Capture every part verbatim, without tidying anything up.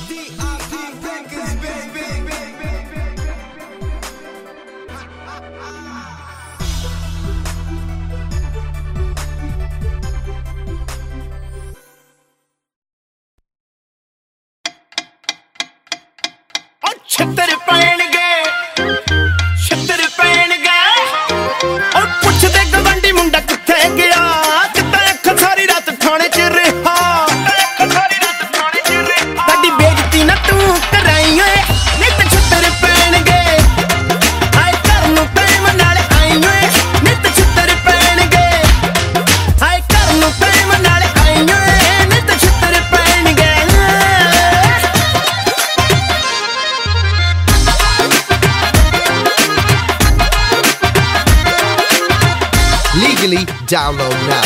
ਛਿੱਤਰ ਪੈਣਗੇ ਛਿੱਤਰ ਪੈਣਗੇ ਉਹ ਪੁੱਛਦੇ ਗਵੰਡੀ ਮੁੰਡਾ ਕਿੱਥੇ ਗਿਆ ਕਿੱਦਾਂ ਅੱਖ ਸਾਰੀ ਰਾਤ ਥਾਣੇ 'ਚ ਰਿਹਾ ਅੱਖ ਸਾਰੀ ਰਾਤ ਥਾਣੇ 'ਚ ਰਿਹਾ ਸਾਡੀ ਬੇਇੱਜ਼ਤੀ ਨਾ ਤੂੰ ਕਰਾਈ ਓਏ ਨਿੱਤ ਛਿੱਤਰ ਪੈਣਗੇ ਆਏ ਘਰ ਨੂੰ ਪ੍ਰੇਮ ਨਾਲ ਆਈ ਓਏ ਨਿੱਤ ਛਿੱਤਰ ਪੈਣਗੇ ਆਏ ਘਰ ਨੂੰ ਪ੍ਰੇਮ ਨਾਲ ਆਈ ਓਏ ਨਿੱਤ ਛਿੱਤਰ ਪੈਣਗੇ Legally, download now.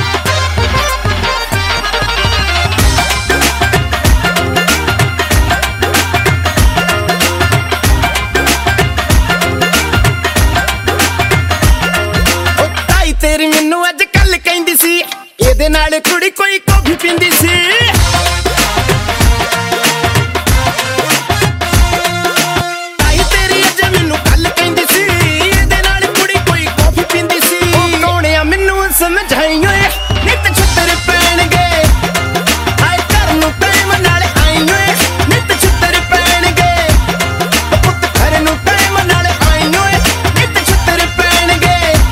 ਤੇਰੀ ਮੈਨੂੰ ਅੱਜ ਕੱਲ ਕਹਿੰਦੀ ਸੀ ਇਹਦੇ ਨਾਲ ਕੁੜੀ ਕੋਈ ਕਾਫੀ ਪੀਂਦੀ ਸੀ ਤਾਈ ਤੇਰੀ ਅੱਜ ਮੈਨੂੰ ਕੱਲ ਕਹਿੰਦੀ ਸੀ ਇਹਦੇ ਨਾਲ ਕੁੜੀ ਕੋਈ ਕਾਫੀ ਪੀਂਦੀ ਸੀ ਉਹ ਕੌਣ ਆ ਮੈਨੂੰ ਸਮਝਾਈ ਓਏ ਨਿੱਤ ਛਿੱਤਰ ਪੈਣਗੇ ਆਏ ਘਰ ਨੂੰ ਪ੍ਰੇਮ ਨਾਲ ਆਈ ਓਏ ਨਿੱਤ ਛਿੱਤਰ ਪੈਣਗੇ ਪੁੱਤ ਘਰ ਨੂੰ ਪ੍ਰੇਮ ਨਾਲ ਆਈ ਓਏ ਨਿੱਤ ਛਿੱਤਰ ਪੈਣਗੇ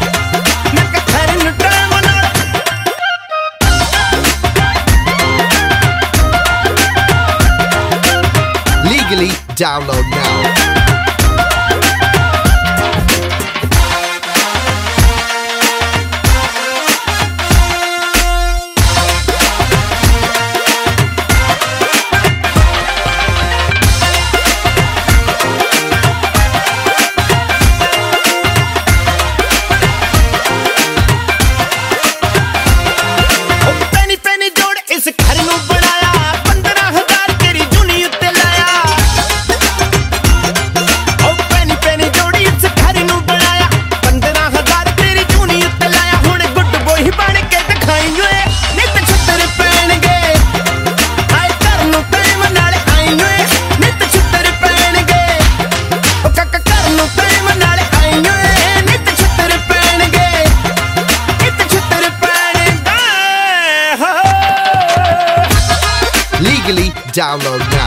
Legally, download now. penny penny ਜੋੜ ਇਸ ਘਰ ਨੂੰ ਬਣਾਇਆ ਪੰਦਰਾਂ ਹਜ਼ਾਰ ਤੇਰੀ ਜੂਨੀ ਉੱਤੇ ਲਾਇਆ ਉਹ penny penny ਜੋੜ ਇਸ ਘਰ ਨੂੰ ਬਣਾਇਆ ਪੰਦਰਾਂ ਹਜ਼ਾਰ ਤੇਰੀ ਜੂਨੀ ਉੱਤੇ ਲਾਇਆ ਹੁਣ ਗੁੱਡ ਬੋਏ ਬਣ ਕੇ ਦਿਖਾਈ ਓਏ ਨਿੱਤ ਛਿੱਤਰ ਪੈਣਗੇ ਆਏ ਘਰ ਨੂੰ ਪ੍ਰੇਮ ਨਾਲ ਆਈ ਓਏ ਨਿੱਤ ਛਿੱਤਰ ਪੈਣਗੇ ਉਹ ਕੱਕ ਘਰ ਨੂੰ ਪ੍ਰੇਮ ਨਾਲ ਆਈ ਓਏ ਨਿੱਤ ਛਿੱਤਰ ਪੈਣਗੇ ਨਿੱਤ ਛਿੱਤਰ ਪੈਣਗੇ Legally, download now.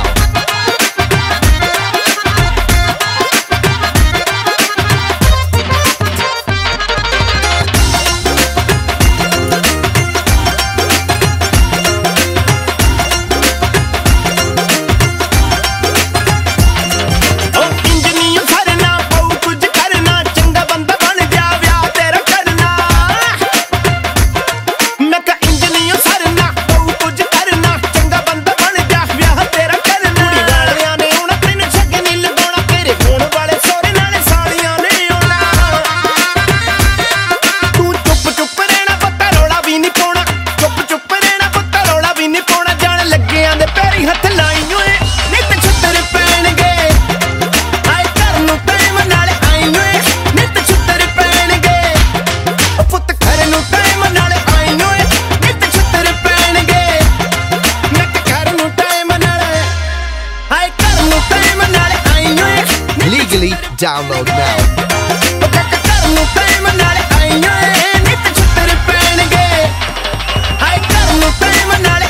Legally, download now. ਘਰ ਨੂੰ ਪ੍ਰੇਮ ਨਾਲ ਆਈ ਓਏ ਨਿੱਤ ਛਿੱਤਰ ਪੈਣਗੇ ਆਏ ਘਰ ਨੂੰ ਪ੍ਰੇਮ ਨਾਲ